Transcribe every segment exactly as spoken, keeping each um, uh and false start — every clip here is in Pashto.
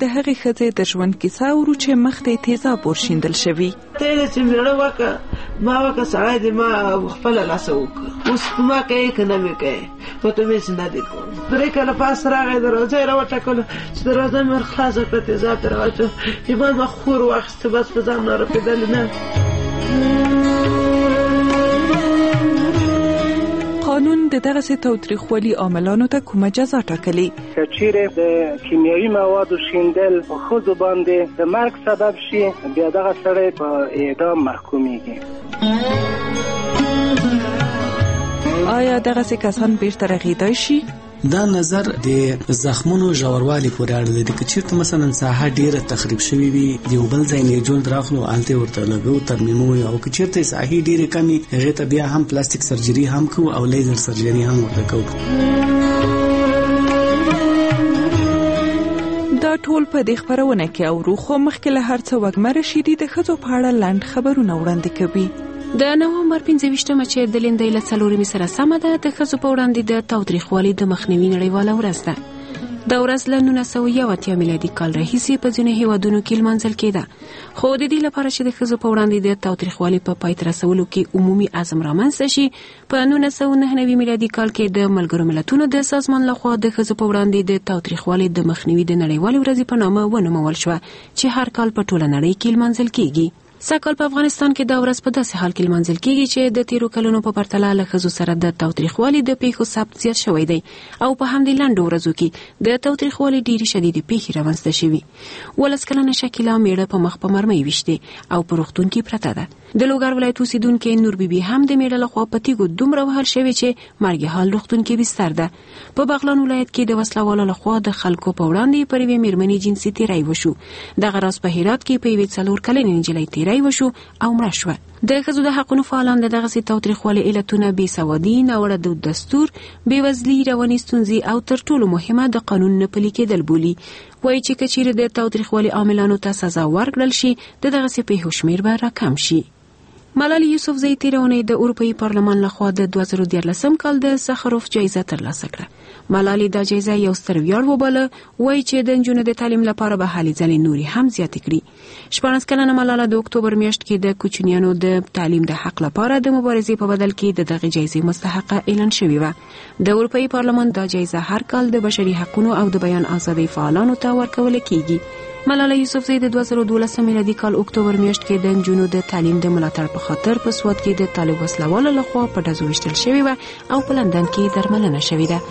د هغې ښځې د ژوند کیسه اورو چې مخ ته یې تیزاب ورشیندل شوي. تېره چې مېړه وکړه ما وکړه سړی دې ما خپله لاسه وکړه، اوس ما کوې که نه مې کوې ورته مې چې نه دې کوم. درې کاله پاس راغی دروازه یې راوټکله چې دروازه مې ور خلاصه کړه تیزاب ترې واچو ایمان ما خور واخیسته بس په ځان نه رپېدلې نه. قانون د دغسې تاوتریخوالي عاملانو ته کومه جزا ټاکلې؟ که چیرې د کیمیاوي موادو شیندل په ښځو باندې د مرګ سبب شي بیا دغه سړی په اعدام محکومیږي. آیا دغسې کسان بیرته رغېدای شي؟ دا نظر د زخمونو ژوروالی پورې اړه لري. که چېرته مثلا ساحه ډیره تخریب شوې وي د یو بل ځای نه جوړ راخلو هلته ورته لګو ترمیمو، او که چېرته ساحې ډیرې کمې هغې ته بیا هم پلاستیک سرجري هم کوو او لیزر سرجري هم ورته کوو. دا ټول په دې خپرونه کې اورو، خو مخکې له هر څه وږمه رشیدي د ښځو په اړه لنډ خبرونه وړاندې کوي. د نوامبر پنځه ویشتمه چې د لیندۍ له څلورمې سره سمه ده د ښځو په وړاندې د تاوتریخوالي د مخنیوي نړیواله ورځ ده. دا ورځ له نولس سوه یو اتیا میلادي کال راهیسې په ځینو هیوادونو کې لمانځل کېده، خو د دې لپاره چې د ښځو په وړاندې د تاوتریخوالي په پای ته رسولو کې عمومي عزم رامنځته شي په نولس سوه نهه نوي میلادي کال کې د ملګرو ملتونو د سازمان لخوا د ښځو په وړاندې د تاوتریخوالي د مخنیوي د نړیوالې ورځې په نامه ونومول شوه چې هر کال په ټوله نړۍ کې لمانځل کېږي. سږکال په افغانستان کې دا ورځ په داسې حال کې لمانځل کېږي چې د تیرو کلونو په پرتله له ښځو سره د تاوتریخوالي د پیښو ثبت زیات شوی دی او په همدې لنډو ورځو کې د تاوتریخوالي ډېرې شدیدې پیښې رامنځته شوي. ولس کلنه شکیلا میړه په مخ په مرمۍ ویشتې او په روغتون کې پرته ده. د لوګر ولایت اوسیدونکې نور بیبي هم د میړه لخوا په تیږو دومره وهل شوې چې مرګ حال روغتون کې بستر ده. په بغلان ولایت کې د وسلوالو لخوا د خلکو په وړاندې پر یوې میرمنې جنسي تیری وشو. دغه راز په هرات کې په یوې څلور کلنې نجلۍ تیری وشو او مړه شوه. د ښځو د حقونو فعالان د دغسې تاوتریخوالي علتونه بېسوادي، ناوړه د دستور، بېوزلي، رواني ستونزې او تر ټولو مهمه د قانون نه پلي کېدل بولي. وایي چې که چیرې د تاوتریخوالي عاملانو ته سزا ورکړل شي د دغسې پیښو شمېر به راکم شي. ملالۍ یوسفزۍ تېره اونۍ د اروپایي پارلمان لخوا د دوه زره دیارلسم کال د سخروف جایزه ترلاسه کړه. ملالۍ دا جایزه یو ستر ویاړ وباله. وایي چې د نجونو د تعلیم لپاره به هلې ځلې نورې هم زیاتې کړي. شپاړس کلنه ملاله د اکتوبر میاشت کې د کوچنیانو د تعلیم د حق لپاره د مبارزې په بدل کې د دغې جایزې مستحقه اعلان شوې وه. د اروپایي پارلمان دا جایزه هر کال د بشري حقونو او د بیان ازادۍ فعالانو ته ورکول کېږي. ملاله یوسفزۍ د دوه زره دولسم میلادي کال اکتوبر میاشت کې د نجونو د تعلیم د ملاتړ په خاطر په سوات کې د طالب وسلوالو لخوا په ډزو ویشتل شوې وه او په لندن کې درملنه شوې ده.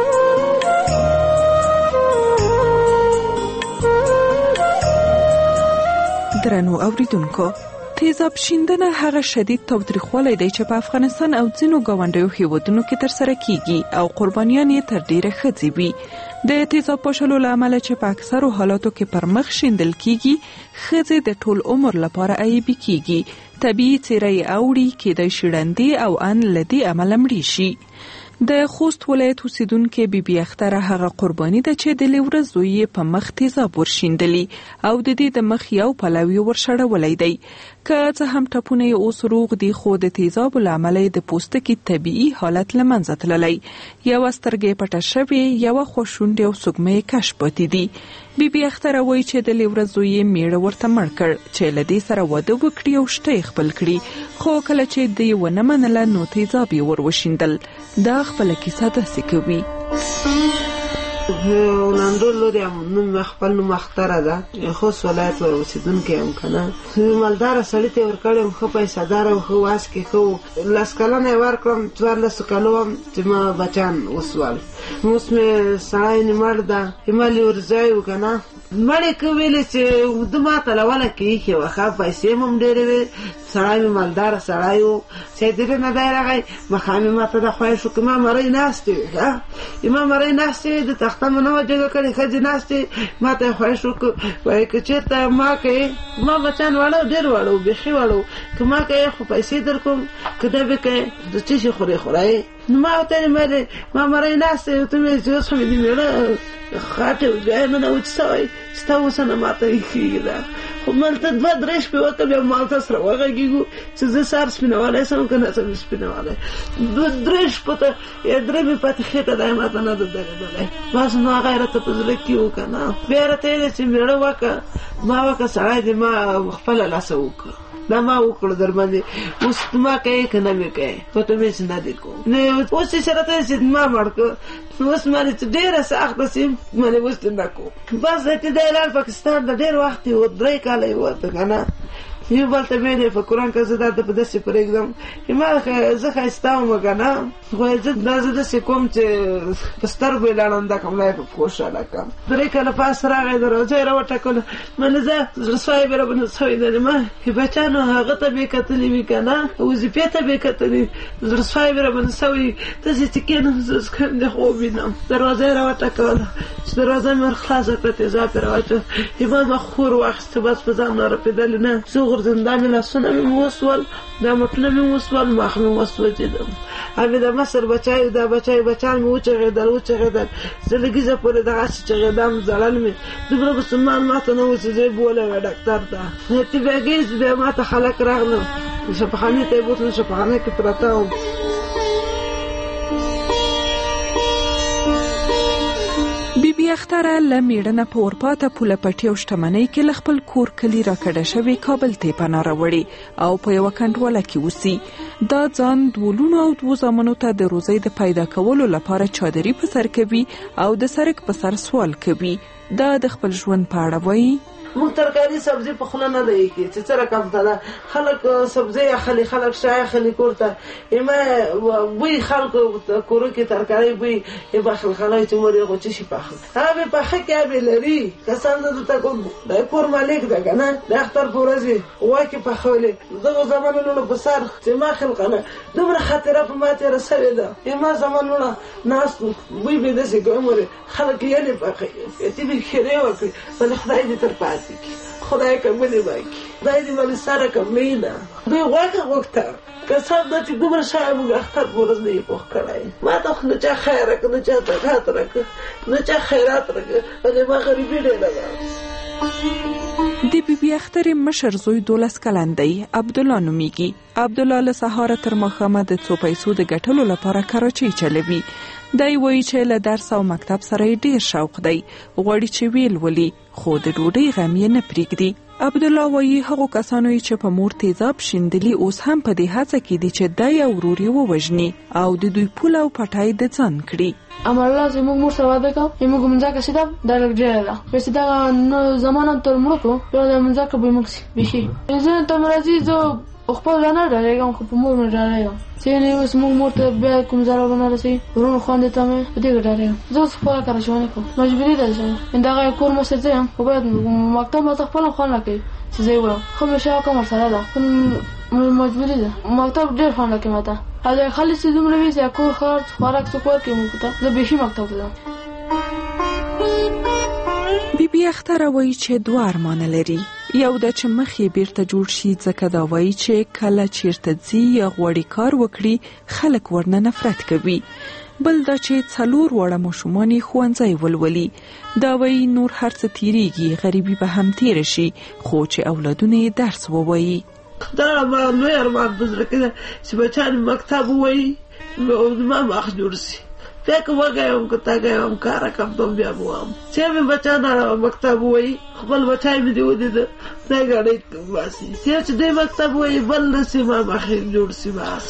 درنو اوریدونکو، تیزاب شیندنه هغه شدید تاوتریخوالی دی چې په افغانستان او ځینو ګاونډیو هیوادونو کې ترسره کیږي او قربانیان یې تر ډیره ښځې وي. د تیزاب پاشلو له امله چې په اکثرو حالاتو کې پر مخ شیندل کیږي، ښځې د ټول عمر لپاره عیبي کیږي. طبیعي څېره یې اوړي، کیدای شي ړندې او ان له دې امله مړې شي. د خوست ولایت اوسیدونکې بیبي اختره هغه قرباني ده چې د لیوره زوی یې په مخ تیزاب ورشیندلی او د دې د مخ یو پلو یې ورشړولی دی. که څه هم ټپونه یې اوس روغ دي، خو د تیزابو له امله یې د پوستکي طبیعي حالت له منځه تللی. یوه سترګه یې پټه شوې، یوه خوا شونډې او سږمه یې کش پاتې دي. بیبي اختره وایي چې د لیوره زوی یې میړه ورته مړ کړ چې له دې سره واده وکړي او شته یې خپل کړي، خو کله چې دې ونه منله نو تیزاب یې ور وشیندل. دا خپله کیسه داسې کوي. ولندو لوري هم نوم خپل نوم اختره ده، خوست ولایت ور اوسېدونکی یم که نه. مالداره سړي ته یې ورکړی یم، ښه پیسهداره و، ښه واس کې ښه و. لس کلنه یې ورکړم، څوارلسو کالو وم چې ما بچیان وسول. اوس مې سړی مړ ده، ما لیورځی و که نه. مړې که ویلې چې ده ما ته لوله کې ایښې وه، ښه پیسې م هم ډېرې وې. سړی مې مالداره سړی و، سیدلې نه دی راغی، مخامې ما ته د خوښ و که ما مرۍ ناستې وې، ښه ما مرۍ ناستې وې، د تخته مې نه وه جګه کړې، ښځې ناستې ما ته یې خوښ وکړو. وایي که چېرته ما کوې، ما بچیان واړه ډېر واړه و، بیخي واړه و، که ما کوې خو پیسې در کوم، که ده به کوې د څه شي خورې خورایې. نو ما ورته ویلې ما مرۍ ناستې وې، ته مې چې اوس خو مې د میړه خاټې بیا یې نه ده و چې څه وایي چې تا اوس نه ما ته ایښېږي ده، خو مالته دوه درې شپې وکړه بیا مالته سره وغږېږو چې زه سهار سپینوالی سم که نه سم سپینوالی دوه درې شپو ته یا درې مې پاتې خېټه دی ماته نه ده درېدلی بس نو هغه یې راته په زړه کې و که نه بیا یې راته ویلې چې مېړه وکړه ما وکړه سړی دی ما خپله لاسه وکړه دا ما وکړو در باندې اوس ما کوې که نه مې کوې پته مې چې نه دې کوم نو اوس چې راته ویل چې ما مړ کړه نو اوس مانې چې ډېره سخته سي مانې اوس دې نه کوم بس دی دی لاړ پاکستان د ډېر وخت یې و درې کاله یې وته که نه یو بل ته مې په قرآن کې زه دا ته په داسې پرېږدم ما زه ښایسته وم که نه خو زه دا زه داسې کوم چې په سترګو یې لاړنده کړم دا یې په خوشحاله کړم درې کاله پاس راغی دروازه یې راوټکله منې زه زړه سوی مې راباندې سوی دی ما بچیانو هغه ته مې کتلي وي که نه وظیفې ته مې کتلي زړه سوی مې راباندې سوی داسې چې کېنم زه اوس کوم دی خوب وینم دروازه یې راوټکوله چې دروازه مې ور خلاصه کړه تیزاب یې راواچول ما ما خور واخیسته بس په ځان نه رپېدلې نه غورځم دا مې لاسونه مې وسول دا مټونه مې وسول مخ مې وسوځېدم همې د مصر بچی دا بچی بچیان مې وچغېدل وچغېدل زه لږیزه پورې دغسې چغېدم زړل مې دومره مسلمان ما ته نه و چې زه یې بولی وی ډاکټر ته اتفاقیز بیا ما ته خلک راغلل شفاخانې ته یې بوتلم شفاخانه کې پرته وم بی بی اختره له میړنه په ورپاته پوله پټي او شتمنۍ کې له خپل کور کلي راکډه شوې کابل ته یې پناه راوړې او په یوه کنډواله کې اوسي دا ځان دوو لوڼو او دوو زامنو ته د روزۍ د پیدا کولو لپاره چادري په سر کوي او د سرک په سر سوال کوي دا د خپل ژوند په اړه وایي موږ ترکاري سبزي په خوله نه دی کې چې څه رقم ته ده خلک سبزي اخلي خلک شای اخلي کور ته ما بوی خلکو کورو کې ترکاري بوی یې بخل خلای چې مور یې خو څه شي پخل هغه به پخه کې به لري کسان د ته کوم د کور مالک ده که نه د اختر په ورځ واکې پخولې دغه زمانونو په سر چې ما خلقنه دومره خاطره په ما تېره سوې ده ما زمانونه ناست بوی به داسې کوم خلک یې نه پخوي یتې به خیرې وکړي بلې خدای دې تر پاتې خدای کملی باکی خدای دی ولی سر کملی نه دوی غوکه غوکتا کسان دا چی دومره شای مونگ اختر بورز نی پوخ کرائی ما تا خو نچا خیر رک نچا تکات رک نچا خیرات رک ولی ما غریبی دی لگا د بی بی اختر مشر زوی دولس کلن دی عبدالله نومیږي عبدالله له سهاره تر ماښامه د څو پیسو د ګټلو لپاره کراچۍ چلوي دی وایي چې له درس او مکتب سره یې ډیر شوق دی غواړي چې ویل ولي خو د ډوډۍ غم یې نه پرېږدي عبدالله وایي هغو کسانو چې په مور تیزاب شیندلي اوس هم په دې هڅه کې دي چې دی او ورور یې ووژني او د دوی پول او پټی د ځان کړي امرالله زموږ مور سره واده کړ زموږ مځکه چې ده دا لږ ډېره ده چې دغه زمانه تر مړه کړو بیا د مځکه به موږ شي بیخي زه ته مې راځي زه خپل نه ډارېږم خو په مور مې ډارېږم چې نه اوس موږ مور ته بیا کوم ضرر ونه رسوي ورونو خویندې ته مې په دې ډارېږم زه اوس خپله کراچواني کوم مجبوري ده چې دغه کور مې ځه یم خو باید مکتب ماته خپله خوند نه کوي چې زه یې وړم خو مې شوقه کوم ورسره ده مجبوري ده مکتب ډېر خوند نه کوي ماته هغه خالي چې دومره وي چې کور خرڅ خوراک څه کور کوي موږ ته زه بیخي مکتب ته ځم بی بی اختره وایي چې دوه ارمانه لري یو دا چې مخ یې بیرته جوړ شي ځکه دا وایي چې کله چیرته ځي یا غواړي کار وکړي خلک ورنه نفرت کوي بل دا چې څلور واړه ماشومان یې ښوونځی ولولي دا وایي نور هر څه تیریږي غریبي به هم تیره شي خو چې اولادونه یې درس ووایي دا ما لوی ارمان په زړه کې ده چې بچیان مکتب ووایي نو زما مخ جوړ شي بیا که وږی وم که تږی وم کاره کم ته بیا به وم چې مې بچیان مکتب ووایي خپل بچی مې دې ولیده دی ګاډۍ باسي چې دی مکتب ووایي بل نه شي ما مخ جوړ شي بس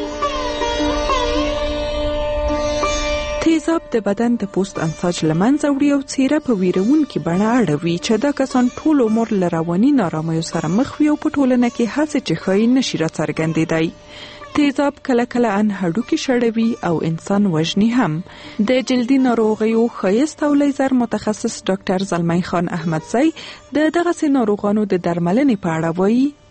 تیزاب د بدن د پوست انساج له منځه وړي او څیره په ویرونکې بڼه اړوي چې دا کسان ټول عمر له رواني نارامیو سره مخ وي او په ټولنه کې هڅې چې ښایي نشي راڅرګندېدی تیزاب کله کله ان هډوکي شړوي او انسان وژني هم د جلدي ناروغیو ښایست او لیزر متخصص ډاکټر زلمی خان احمدزی د دغسې ناروغانو د درملنې په اړه وایي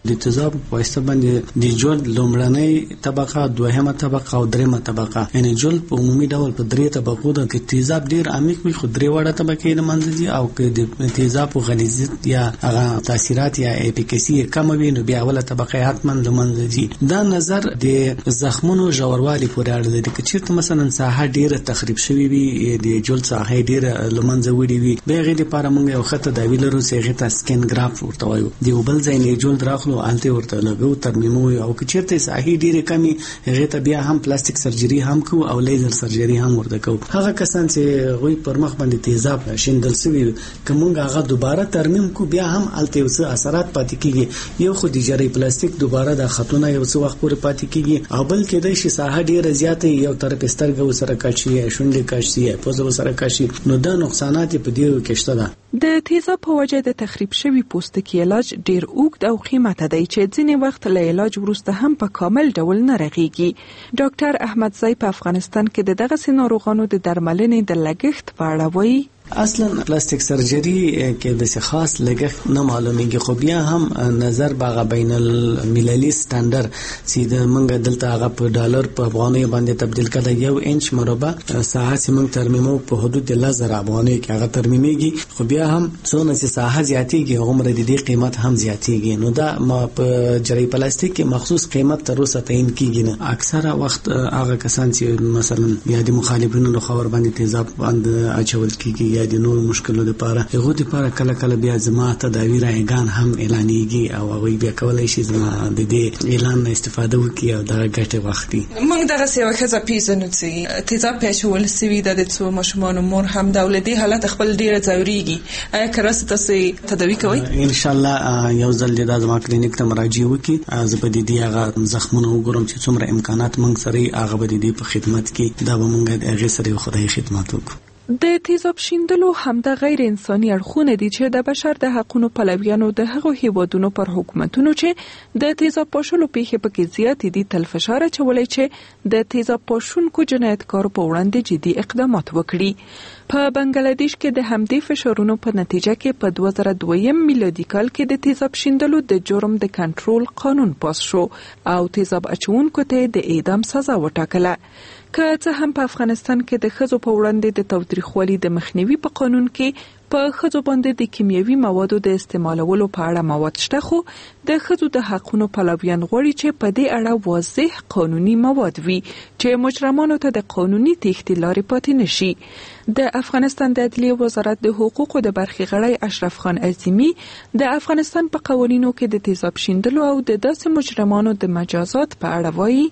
د تیزاب په واسطه باندې د جلد لومړنۍ طبقه، دوهمه طبقه او دریمه طبقه، یعنی جلد په عمومي ډول په درې طبقو ده. که تیزاب ډیر عمیق وي خو درې وړه طبقې له منځه ځي، او که د تیزاب غلیظیت یا هغه تاثیرات یا اپیکسی کم وي نو بیا اوله طبقه حتما له منځه ځي. دا نظر د زخمونو ژوروالي پورې اړه لري. که چیرته مثلا ساحه ډیره تخریب شوی وي، د جلد ساحه ډیره له منځه وړي وي، بیا هغې دپاره موږ یو ښه تداوي لرو چې هغې ته سکین ګرافت ورته وایو. د یو بل ځای نه جلد راخلو، هلته یې ورته لګو، ترمیمو. او که چیرته ساحې ډیرې کمې، هغې ته بیا هم پلاستیک سرجري هم کوو او لیزر سرجري هم ورته کوو. هغه کسان چې هغوی پر مخ باندې تیزاب شیندل سوي، که موږ هغه دوباره ترمیم کو، بیا هم هلته یو څه اثرات پاتې کېږي. یو خو د جرۍ پلاستیک دوباره د خطونه یو څه وخت پورې پاتې کېږي، او بل کېدای شي ساحه ډیره زیاته یو طرف سترګه ورسره کش شي، شونډې کش شي، پوزه ورسره کش شي، نو دا نقصانات په دې کې شته ده. د تیزاب په وجه د تخریب شوي پوستکي علاج ډیر اوږد او قیمته دی چې ځینې وخت له علاج وروسته هم په کامل ډول نه رغیږي. ډاکټر احمدزی په افغانستان کې د دغسې ناروغانو د درملنې د لګښت په اړه وایي. اصلا پلاستیک سرجری کې د خاص لګښت نه معلومیږي، خو بیا هم نظر باغ بین المللي سټانډرډ چې د منګه دلته هغه په ډالر په افغانۍ باندې تبدیل کړه، یو انچ مربع ساحه چې موږ ترمیمو په حدود لزر افغانۍ کې هغه ترمیمیږي. خو بیا هم څونه چې ساحه زیاتیږي عمر د دې قیمت هم زیاتیږي. نو دا ما په جری پلاستیک کې مخصوص قیمت تر اوسه تعیین کیږي نه. اکثره وخت هغه کسان چې مثلا یا د مخالفینو له خبر باندې تیزاب باندې اچول کیږي یا د نور مشکلو لپاره، هغه لپاره کله کله بیا زما تداوی رایگان هم اعلانېږي او هغه بیا کولای شي زما د دې اعلان نه استفاده وکړي او دا ګټه واخلي. موږ دغه یو ښځه پیژنو چې تیزاب پېښول سوي د څو ماشومان مور هم د ولدي حالت خپل ډیره ځوريږي. آیا کراسته تاسو تداوی کوئ؟ ان شاء الله یو ځل د زما کلینیک ته مراجعه وکړي، زه به د دې هغه زخمونه وګورم چې څومره امکانات موږ سره هغه به د دې په خدمت کې دا به موږ د هغې سره خدای خدمت وکړو. د تیزاب شیندلو هم د غیر انساني اړخونه دي چې د بشر د حقوقو پلویانو د هغو هیوادونو پر حکومتونو چې د تیزاب پاشلو پیښې پکې زیات دي تل فشار اچولی چې د تیزاب پاشونکو جنایتکارو په وړاندې جدي اقدامات وکړي. په بنگلاديش کې د همدې فشارونو په نتیجه کې په دوه زره دویم میلادي کال کې د تیزاب شیندلو د جرم د کنټرول قانون پاس شو او تیزاب اچونکو ته د اعدام سزا وټاکله. که څه هم په افغانستان کې د ښځو په وړاندې د تاوتریخوالي د مخنیوي په قانون کې په ښځو باندې د کیمیاوي موادو د استعمالولو په اړه مواد شته، خو د ښځو د حقونو پلویان غواړي چې په دې اړه واضح قانوني مواد وي چې مجرمانو ته د قانوني تېښتې لارې پاتې نشي. د افغانستان د عدلیې وزارت د حقوقو د برخې غړی اشرف خان عظیمی د افغانستان په قوانینو کې د تیزاب شیندلو او د داسې مجرمانو د مجازات په اړه وایي.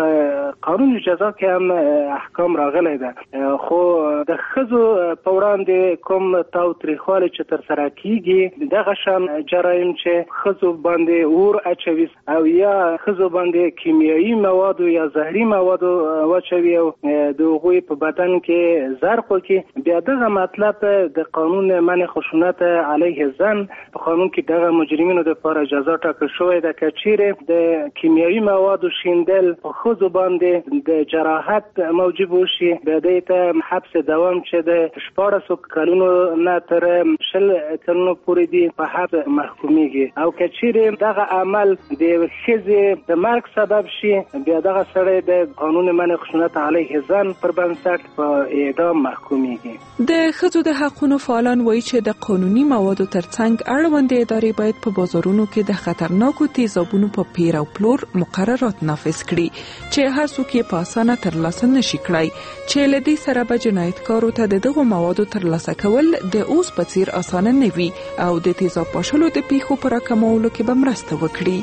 قانون جزا کې هم احکام راغلی ده، خو د ښځو په وړاندې کوم تاوتریخوالی چې ترسره کیږي دغه شان جرایم چې ښځو باندې اور اچوي او یا ښځو باندې کیمیاوي موادو یا زهري موادو واچوي او د هغوی په بدن کې زرق وکړي، بیا دغه مطلب د قانون منع خشونت علیه زن په قانون کې دغه مجرمینو لپاره جزا ټاکل شوې ده. که چیرې د کیمیاوي موادو شیندل په ښځو باندې د جراحت موجب وشي، بیا دې ته حبس دوام چې د شپاړسو کلونو نه تر شل کلونو پورې دی په حبس محکومیږي. او که چیرې دغه عمل د ښځې د مرګ سبب شي، بیا دغه سړی د قانون منع خشونت علیه زن پر بنسټ په اعدام محکومیږي. د ښځو د حقوقو فعالان وایي چې د قانوني موادو ترڅنګ اړوندې ادارې باید په بازارونو کې د خطرناکو تیزابونو په پیر او پلور مقررات نافذ کړي چې هر څوک یې په اسانه ترلاسه نشي کړای، چې له دې سره به جنایتکارو ته د دغو موادو ترلاسه کول د اوس په څیر اسانه نه وي او د تیزاب پاشلو د پیښو په راکمولو کې به مرسته وکړي.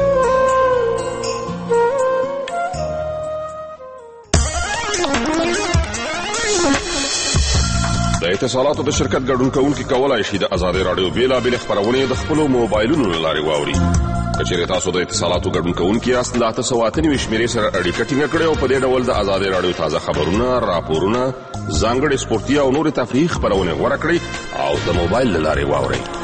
د اتصالاتو د شرکت ګډون کوونکي کولای شي د ازادي رادیو بیلابېل خپرونې د خپلو موبایلونو له لارې واوري. که چیرې تاسو د اتصالاتو ګډون کوونکي یاست، د اته سوه اته نوي شمېرې سره اړیکه ټینګه کړئ او په دې ډول د ازادي رادیو تازه خبرونه، راپورونه، ځانګړې سپورتي او نورې تفریحي خپرونې غوره کړئ او د موبایل له لارې واورئ.